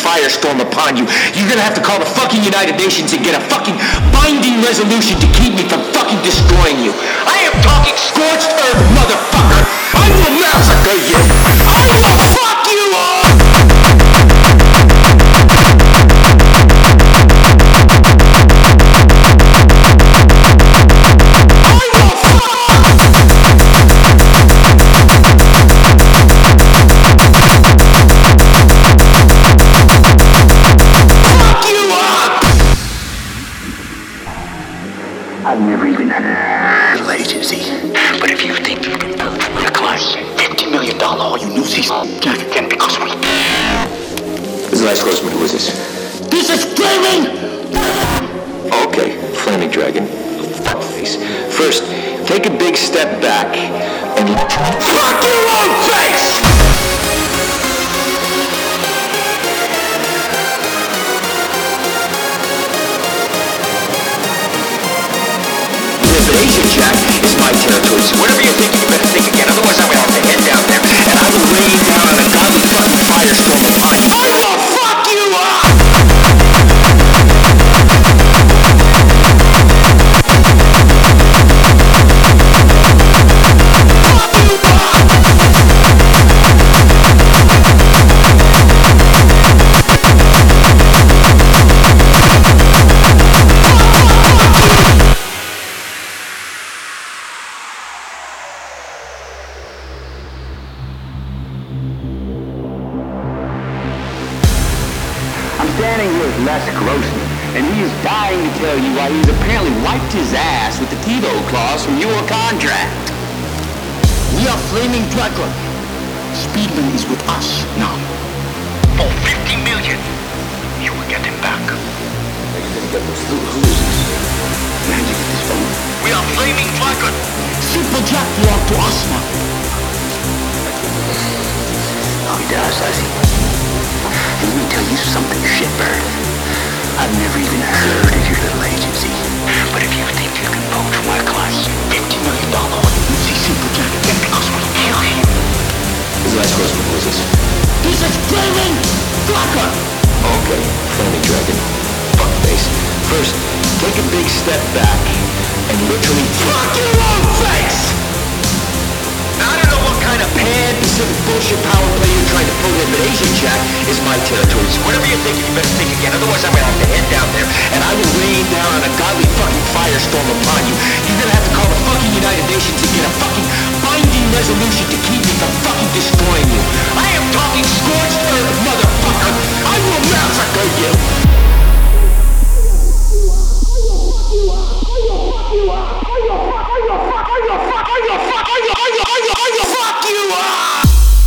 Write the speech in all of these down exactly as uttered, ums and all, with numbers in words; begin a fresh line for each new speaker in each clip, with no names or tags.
firestorm upon you. You're gonna have to call the fucking United Nations and get a fucking binding resolution to keep me from fucking destroying you. I am talking scorched earth, motherfucker. I will massacre you. I will fuck you up.
I've never even heard of agency. But if you think you can build from your class, fifty million dollars all you newsies can because we...
This is Last Grossman. Who is this?
This is Flaming!
Okay, Flaming Dragon. Fuckface. First, take a big step back and... Fuck your own face! Asian Jack is my territory, so whatever you're thinking, you better think again. Otherwise, I'm gonna have to head down there, and I will rain down on a godly fucking firestorm upon you. I will fuck you up!
Standing here with Les Grossman, and he is dying to tell you why he's apparently wiped his ass with the TiVo clause from your contract. We are Flaming Dragon. Speedman is with us now. For fifty million, you will get him back.
Who, who is this?
Man, you get this phone. We are Flaming Dragon.
Simple Jack belongs to us now.
Oh, he does, does he? And let me tell you something, shitbird. I've never even heard of your little agency. But if you think you can poach from my class, fifty million dollars, you see Simple Jack again because we'll kill him.
This is Last Grossman. Who is this?
This is Flaming Dragon.
Okay, Flaming Dragon. Fuckface. First, take a big step back and literally fuck your own face! Now, I don't know what kind of pan-Pacific bullshit power play you're trying to pull in, but Asian Jack is my territory, so whatever you're thinking, you better think again. Otherwise, I'm gonna have to head down there, and I will rain down on a godly fucking firestorm upon you. You're gonna have to call the fucking United Nations and get a fucking binding resolution to keep me from fucking destroying you. I am talking scorched earth, motherfucker! I will massacre you! Fuck you up!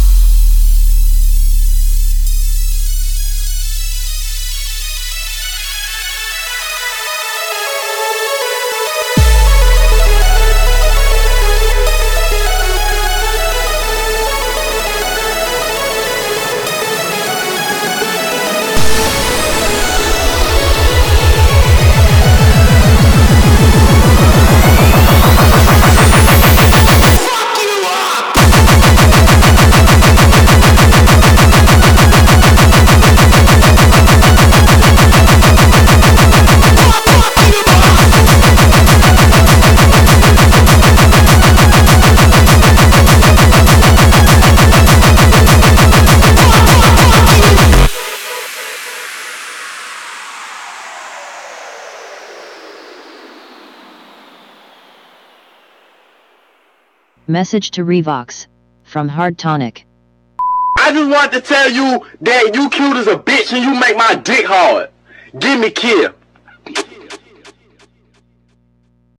Message to Revox from Hard Tonic.
I just want to tell you that you cute as a bitch and you make my dick hard. Give me kill.